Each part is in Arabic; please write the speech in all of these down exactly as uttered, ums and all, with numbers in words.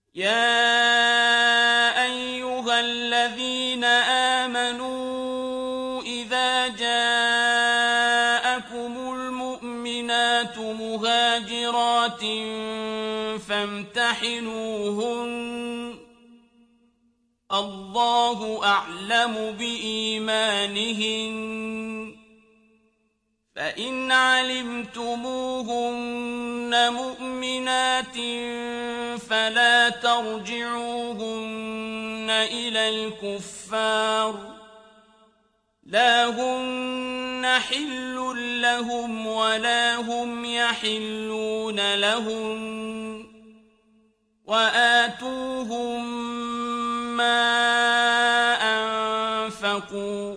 يا أيها الذين آمنوا إذا جاءكم المؤمنات مهاجرات فامتحنوهن الله أعلم بإيمانهن فإن علمتموهن مؤمنات فلا ترجعوهن إلى الكفار لا هن حل لهم ولا هم يحلون لهم وآتوهم ما أنفقوا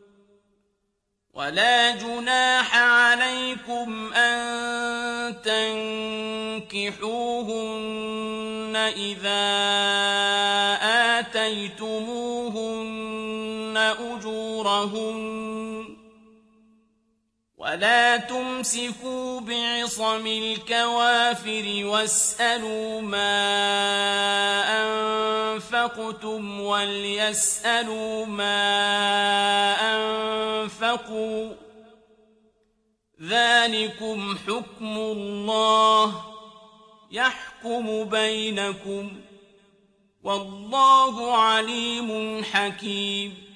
ولا جناح عليكم أن تنكحوهن إذا آتيتموهن أجورهن ولا تمسكوا بعصم الكوافر واسألوا ما أنفقتم وليسألوا ما أنفقوا ذلكم حكم الله يحكم بينكم والله عليم حكيم